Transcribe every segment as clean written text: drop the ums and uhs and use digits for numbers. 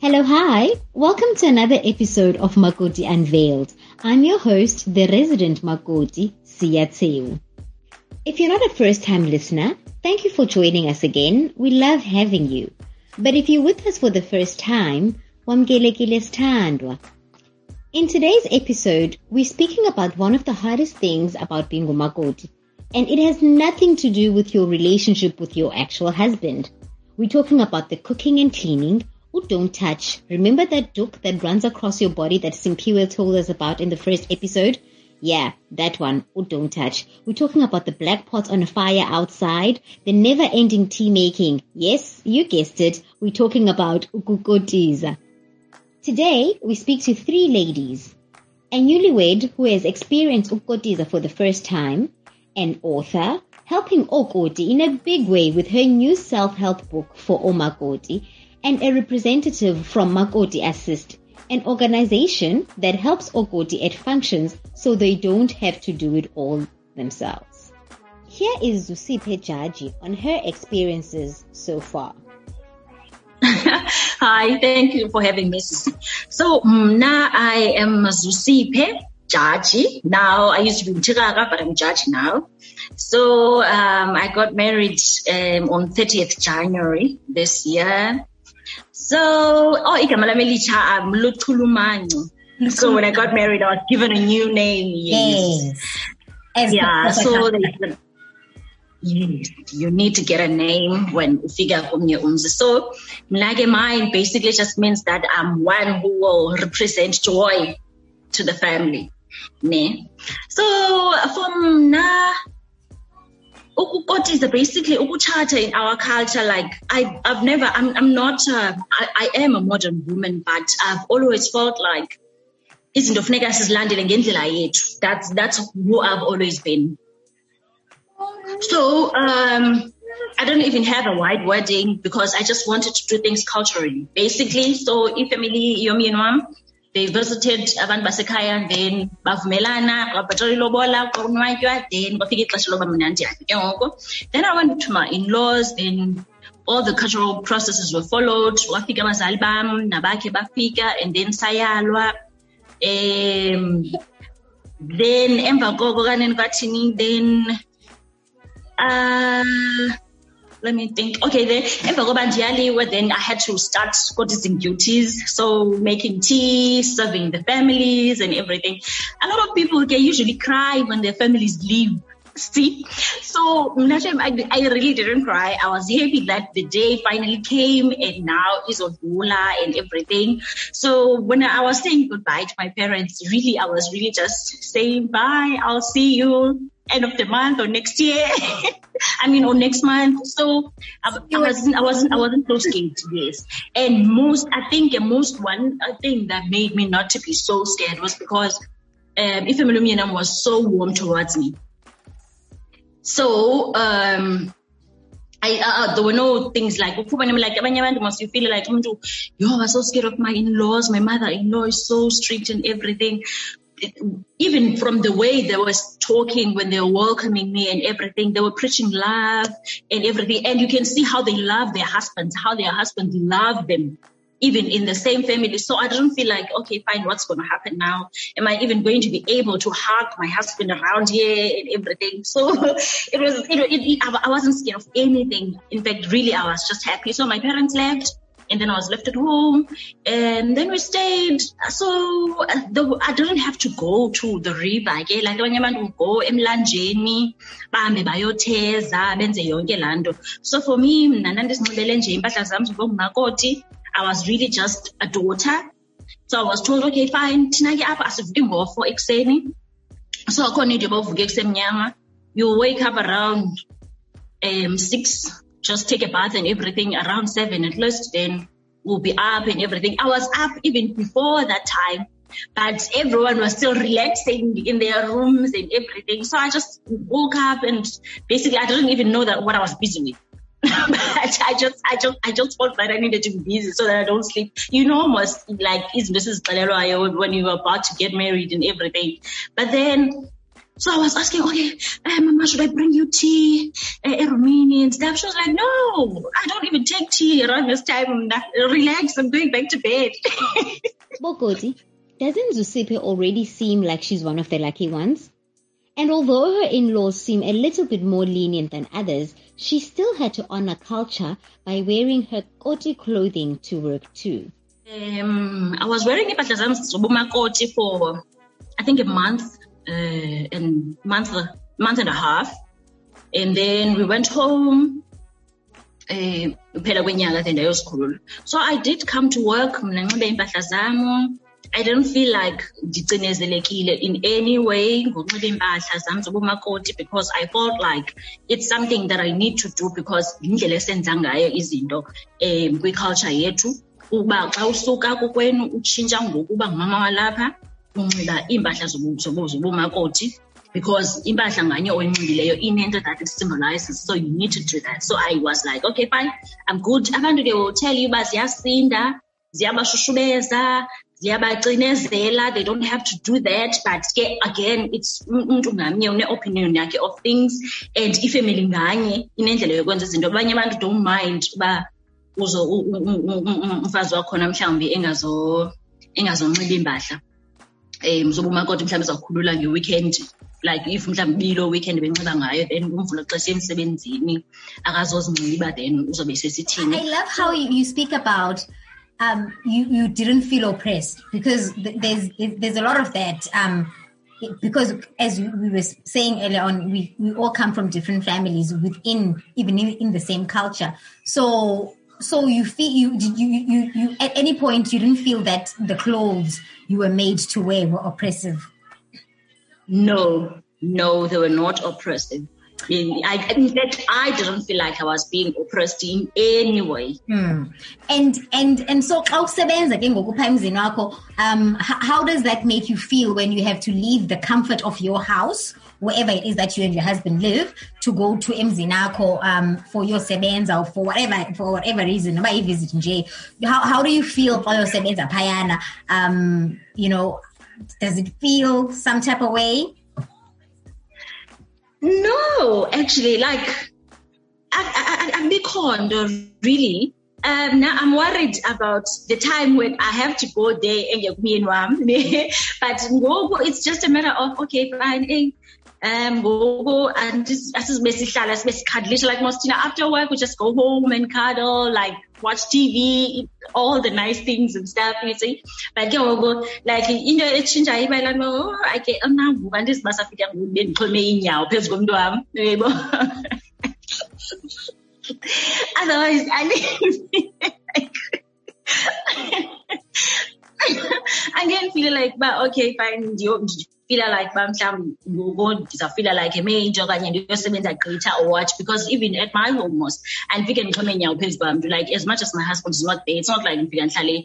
Hello, hi. Welcome to another episode of Makoti Unveiled. I'm your host, the resident Makoti, Siyatseu. If you're not a first-time listener, thank you for joining us again. We love having you. But if you're with us for the first time, wamkelekile sithandwa. In today's episode, we're speaking about one of the hardest things about being umakoti, and it has nothing to do with your relationship with your actual husband. We're talking about the cooking and cleaning. Don't touch. Remember that duk that runs across your body that Simpiwe told us about in the first episode? Yeah, that one. Don't touch. We're talking about the black pots on fire outside, the never-ending tea making. Yes, you guessed it. We're talking about ukukotiza. Today, we speak to three ladies. A newlywed who has experienced ukukotiza for the first time, an author helping Okoti in a big way with her new self-help book for Omakoti, and a representative from Makoti Assist, an organization that helps Okoti at functions so they don't have to do it all themselves. Here is Zusiphe Jaji on her experiences so far. Hi, thank you for having me. So now I am Zusiphe Jaji. Now I used to be in Chiraga, but I'm Jaji now. So I got married on 30th January this year. So, I'm Lutulumangu. So when I got married, I was given a new name. Yes. Yeah, so yes, you need to get a name when you figure out. So, mine basically just means that I'm one who will represent joy to the family. So, from now, ukukotiza basically ukuchata in our culture. Like I am a modern woman, but I've always felt like izinto funeka sizilandele ngendlela yethu. That's who I've always been. So I don't even have a wide wedding because I just wanted to do things culturally, basically. So if family yomi and mom, they visited abantu basekhaya, and then bavumelana, babhatala ilobola, konwatywa, then bafika ixesha loba mina ndihambe ke ngoko. Then I went to my in-laws, then all the cultural processes were followed. Wafika abazali bam nabakhe bafika, and then sayalwa. Then emva koko kanene kwathini, then let me think. Okay, then I had to start courtesing duties. So making tea, serving the families and everything. A lot of people can usually cry when their families leave. See? So I really didn't cry. I was happy that the day finally came and now is Odula and everything. So when I was saying goodbye to my parents, really, I was really just saying bye. I'll see you end of the month or next year. Or next month. So I wasn't so scared, yes. And one thing that made me not to be so scared was because Ifemelumyenam was so warm towards me. So there were no things like you feel like I was so scared of my in-laws. My mother-in-law is so strict and everything. Even from the way they were talking when they were welcoming me and everything, they were preaching love and everything. And you can see how they love their husbands, how their husbands love them, even in the same family. So I don't feel like, okay, fine, what's going to happen now? Am I even going to be able to hug my husband around here and everything? So I wasn't scared of anything. In fact, really, I was just happy. So my parents left. And then I was left at home, and then we stayed. So I didn't have to go to the river. Okay? Like when you would go emlanjeni, bahambe bayoteza, benze yonke lando. So for me, I was really just a daughter. So I was told, okay, fine, tinaki apa asivuki ngofo ekseni. So according to you wake up around 6. Just take a bath and everything around 7 at least, then we'll be up and everything. I was up even before that time, but everyone was still relaxing in their rooms and everything. So I just woke up and basically I didn't even know what I was busy with. But I just felt that I needed to be busy so that I don't sleep. Almost like it's Mrs. Kalero when you were about to get married and everything. But then So I was asking, okay, Mama, should I bring you tea, Romanian and stuff? She was like, no, I don't even take tea around this time. Relax, I'm going back to bed. Bokoti, doesn't Zosipho already seem like she's one of the lucky ones? And although her in-laws seem a little bit more lenient than others, she still had to honor culture by wearing her koti clothing to work too. I was wearing impahla zami zobumakoti for, I think, a month and a half. And then we went home. So I did come to work. I don't feel like in any way because I felt like it's something that I need to do because culture yethu uba xa usuka kokwenu utshintsha ngokuba ngumama walapha unxiba impahla zobumakoti because impahla nganye oyinxibileyo inento that it symbolizes, so you need to do that. So I was like, okay, fine, I'm good. Abantu they will tell you uba ziyasinda, ziyabashushubeza, ziyabacinezela, they don't have to do that, but again, it's umuntu ngamnye une-opinion yakhe of things, and ifamily nganye inendlela yokwenza izinto. Abanye abantu don't mind uba umfazi wakhona mhlawumbi engazonxiba impahla zobumakoti mhlawumbi zakukhulula nge-weekend, like if mhlawumbi bilo weekend benxiba ngayo, then umvulo xa siya emsebenzini akazozinxiba, then uzobe sesithini. I love how you speak about you didn't feel oppressed, because there's a lot of that, because as we were saying earlier on, we all come from different families within, even in the same culture. So you feel you at any point you didn't feel that the clothes you were made to wear were oppressive? No, they were not oppressive. In fact, I didn't feel like I was being oppressed in any way. And so how does that make you feel when you have to leave the comfort of your house, wherever it is that you and your husband live, to go to Mzinako for your sebenza or for whatever reason? How do you feel for your sebenza payana? Does it feel some type of way? No, actually, like I'm really. Now I'm worried about the time when I have to go there and but it's just a matter of, okay, fine. Go and just like most, after work we just go home and cuddle, like watch TV, all the nice things and stuff, you see. But go like exchange I get and this must have been otherwise I didn't feel like, but okay, fine, feel like feel like a major or watch, because even at my home and we can come in like, as much as my husband is not there, it's not like we can tell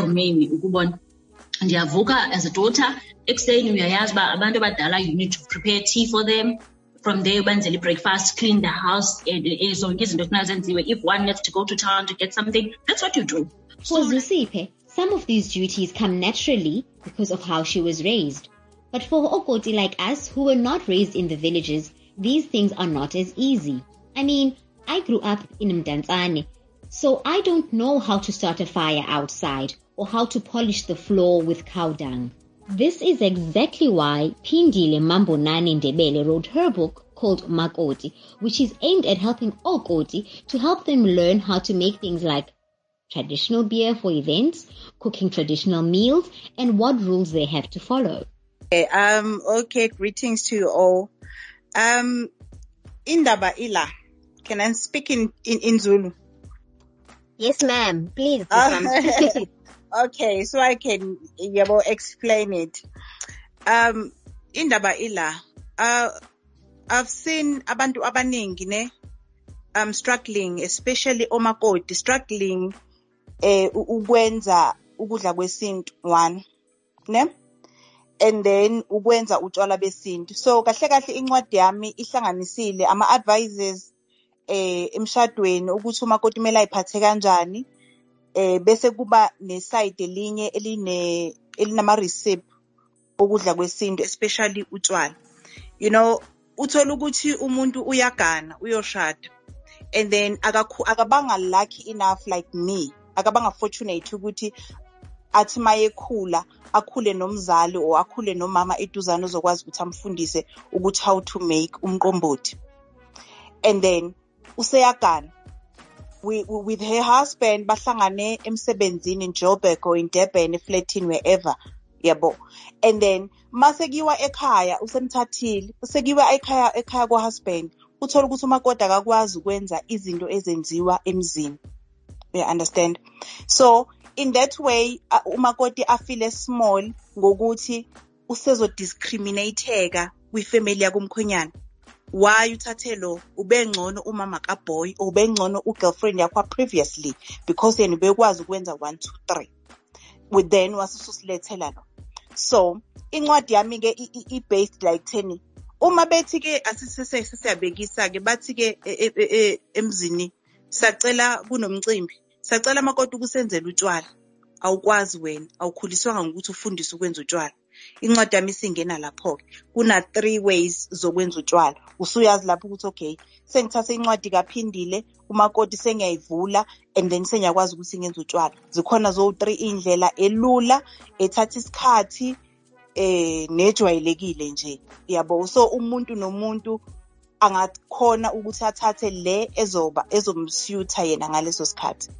ndiyavuka as a daughter ekuseni uyayazi uba abantu abadala you need to prepare tea for them. From there benzele breakfast, clean the house, zonke izinto ekufuneka zenziwe. If one needs to go to town to get something, that's what you do. For Zosipho, some of these duties come naturally because of how she was raised. But for Okoti like us, who were not raised in the villages, these things are not as easy. I mean, I grew up in Mdantsane, so I don't know how to start a fire outside or how to polish the floor with cow dung. This is exactly why Phindile Mambonani Ndebele wrote her book called Makoti, which is aimed at helping Okoti to help them learn how to make things like traditional beer for events, cooking traditional meals, and what rules they have to follow. Okay, greetings to you all. Indaba ila, can I speak in Zulu? Yes, ma'am. Please. Okay, so I can explain it. Indaba ila, I've seen abantu abaningi struggling, especially omakoti, struggling ukwenza ukudla kwesintu, one, ne? And then ukwenza utshwala besintu. So kahle incwadi yami ihlanganisile ama advices emshadweni ukuthi umakoti kumele ayiphathe kanjani, bese kuba neside elinye elinama recipe okudla kwesintu, especially utshwala. you know, uthola ukuthi umuntu uyagana uyoshada, and then akabanga lucky enough like me, akabanga fortunate ukuthi athi mayekhula akhule nomzali or akhule nomama eduzane ozokwazi ukuthi amfundise ukuthi how to make umqombothi. And then useyagana with her husband, bahlangane emsebenzini in Joburg or in Durban, eflatini, wherever, yabo. And then masekiwa ekhaya usemthathile, usekiwa ekhaya kwa husband, uthola ukuthi umakoti akakwazi ukwenza izinto ezenziwa emzini. You understand? So in that way umakoti afile small ngokuthi usezodiscriminateka kwifamily yakumkhonyana. Why uthathe lo ubengcono umama kaboy or ubengcono ugirlfriend yakho previously because yena bekwazi ukwenza 1 2 3 with then wasusilethela lo. So incwadi yami ke i-based like 10 uma bethi ke asisiyabekisa ke bathi ke emzini sacela kunomcimbi sacela amakoti ukusenzela utshwala awukwazi wena awukhuliswanga ngokuthi ufundise ukwenza utshwala. Incwadi yami singena lapho ke kuna 3 ways zokwenza utshwala. Usuyazi lapho ukuthi okay sengithatha incwadi kaphindile umakoti sengiyayivula and then sengiyakwazi ukuthi ngenze utshwala. Zikhona zo 3 indlela elula ethatha isikhathi nejwayelekile nje yabo. So umuntu nomuntu angakhona ukuthi athathe le ezomsuitha yena ngaleso sikhathi.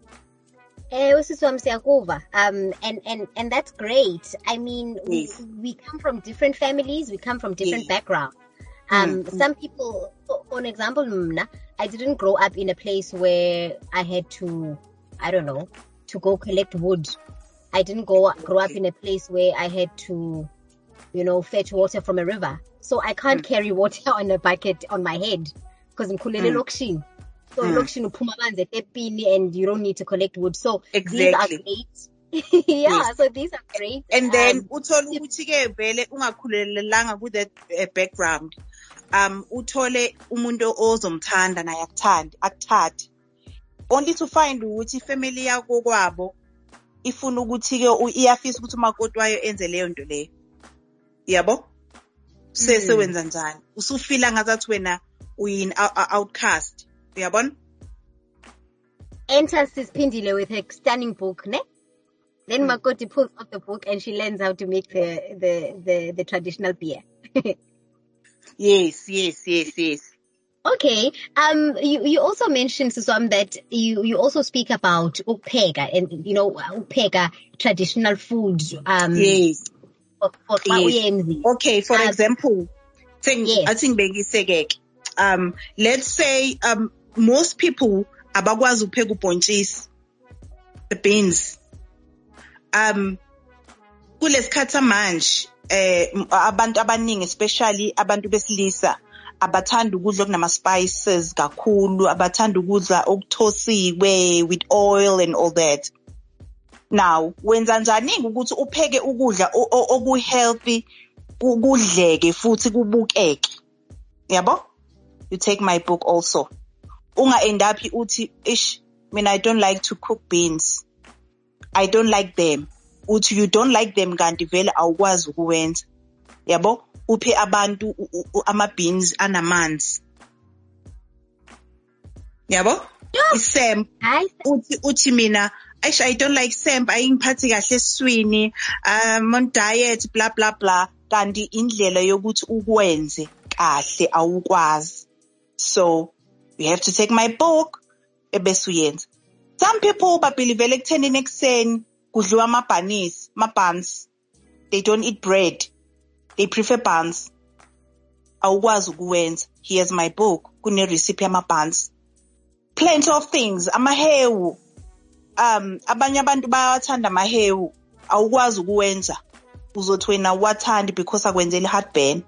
And that's great. I mean, Yes. we come from different families, we come from different backgrounds. Some people, for example, mna, I didn't grow up in a place where I had to, I don't know, to go collect wood. I didn't grow up in a place where I had to, you know, fetch water from a river. So I can't carry water on a bucket on my head because I'm kulele lokshini. So lokshini uphuma amanzi etepini and you don't need to collect wood. So these are great. So these are great. And then uthola ukuthi ke vele ungakhulelelanga with that background. Uthole umuntu ozomthanda naye akuthathe. Only to find ukuthi family yakho kwabo ifuna ukuthi ke iyafisa ukuthi umakoti wayo enze leyo nto leyo. Yabo? Sewenza njani? Usufila ngazathi wena uyin outcast. Uyabona? Enters Sispindile with her stunning book, ne? Then Makoti pulls out the book and she learns how to make the traditional beer. Yes. Okay. You also mentioned, Suswam, that you also speak about upega and, you know, upega traditional food. Yes. Yes. Okay, for example, yes. I think let's say most people abakwazi ukupheka ubhontshisi, the beans. Kulesikhathi manje abantu abaningi especially abantu besilisa abathanda ukudla okunama spices kakhulu, abathanda ukudla okuthosiwe with oil and all that. Now wenza njani ukuthi upheke ukudla oku healthy kudleke futhi kubukeke? Yabo? You take my book also. Unga end up uthi I don't like to cook beans. I don't like them. Uthi you don't like them kanti vele awukwazi ukuwenza. Yabo? Uphe abantu ama beans anamanzi. Yabo? Isemp uthi mina I don't like semp, ayingiphathi kahle eswini, on diet blah blah blah, kanti indlela yokuthi ukwenze kahle awukwazi. So you have to take my book ebese uyenza. Some people believe ekutheni nekuseni kudliwa buns. They don't eat bread. They prefer buns. Awukwazi ukuwenza. Here's my book. Kune recipe yama buns. Plenty of things. Amahewu. Abanye abantu bayawathanda amahewu. Awukwazi ukuwenza. Uzothi wena wathandi because akwenzela heartburn.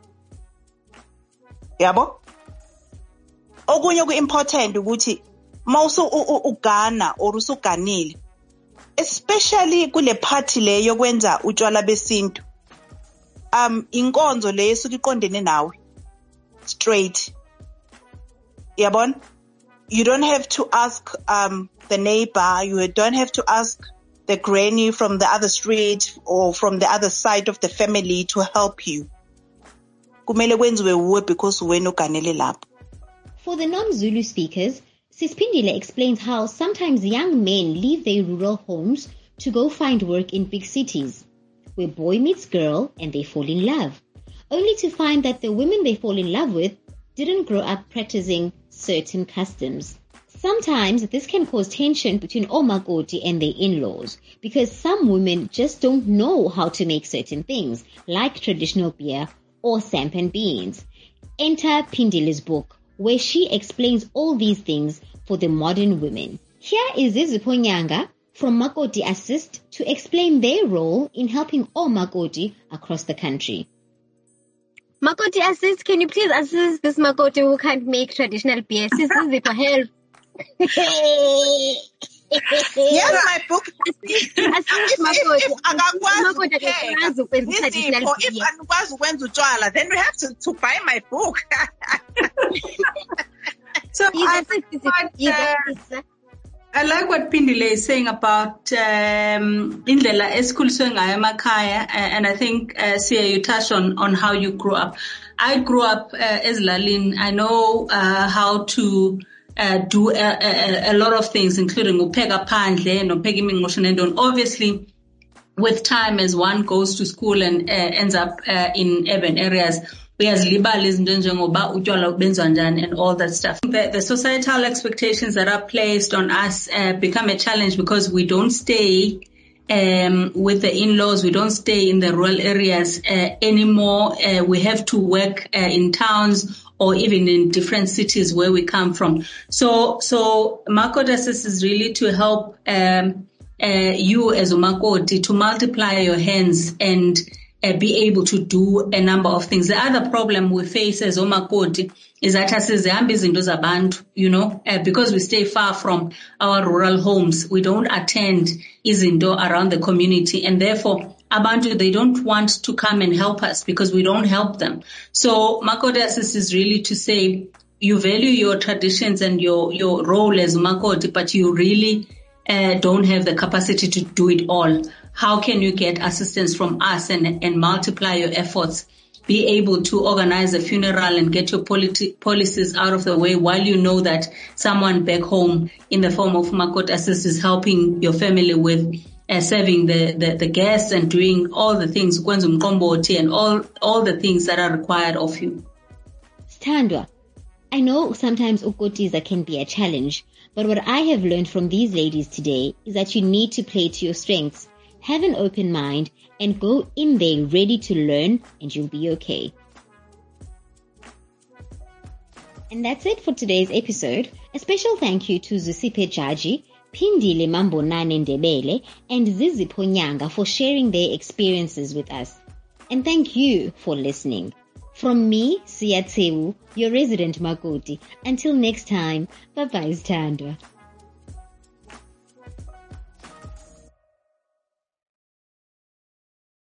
Yabo? Okunye ku-important ukuthi mawusu ugana or usuganile, especially kule party le yokwenza utshwala besintu, inkonzo le esuka iqondene nawe straight. Yabona? You don't have to ask the neighbor, you don't have to ask the granny from the other street or from the other side of the family to help you. kumele kwenziwe uwe because wena uganele lapho. For the non-Zulu speakers, Sis Pindile explains how sometimes young men leave their rural homes to go find work in big cities, where boy meets girl and they fall in love, only to find that the women they fall in love with didn't grow up practicing certain customs. Sometimes this can cause tension between omakoti and their in-laws because some women just don't know how to make certain things like traditional beer or sampan beans. Enter Pindile's book where she explains all these things for the modern women. Here is Zizipho Nyanga from Makoti Assist to explain their role in helping omakoti across the country. Makoti Assist, can you please assist this Makoti who can't make traditional beer? Sis Zizipho, help. Yes, my book. Assist Makoti. If angikwazi ukwenza utshwala, then we have to buy my book. So I like what Pindile is saying about indlela esikhuliswe ngayo emakhaya, and I think Sia, you touched on how you grew up. I grew up as Lalin. I know how to do a lot of things, including upheka phandle nopheka imingqusho. Obviously, with time, as one goes to school and ends up in urban areas, uyazilibala izinto njengoba utywala benzwa njani and all that stuff. The societal expectations that are placed on us become a challenge because we don't stay with the in-laws, we don't stay in the rural areas anymore. We have to work in towns or even in different cities where we come from. So Makoti Assist is really to help you as umakoti to multiply your hands and be able to do a number of things. The other problem we face as umakoti is that asizihambi izinto zabantu, because we stay far from our rural homes, we don't attend izinto around the community, and therefore abantu, they don't want to come and help us because we don't help them. So Makoti Assist is really to say you value your traditions and your role as umakoti, but you really don't have the capacity to do it all. How can you get assistance from us and multiply your efforts? Be able to organize a funeral and get your policies out of the way while you know that someone back home in the form of Makoti Assist is helping your family with serving the guests and doing all the things, and all the things that are required of you. Sthandwa, I know sometimes ukotiza can be a challenge, but what I have learned from these ladies today is that you need to play to your strengths, have an open mind, and go in there ready to learn, and you'll be okay. And that's it for today's episode. A special thank you to Zisiphe Jaji, Pindile Mambonane Ndebele, and Zizipho Nyanga for sharing their experiences with us. And thank you for listening. From me, Sia Tsewu, your resident Makoti. Until next time, bye-bye, Sthandwa.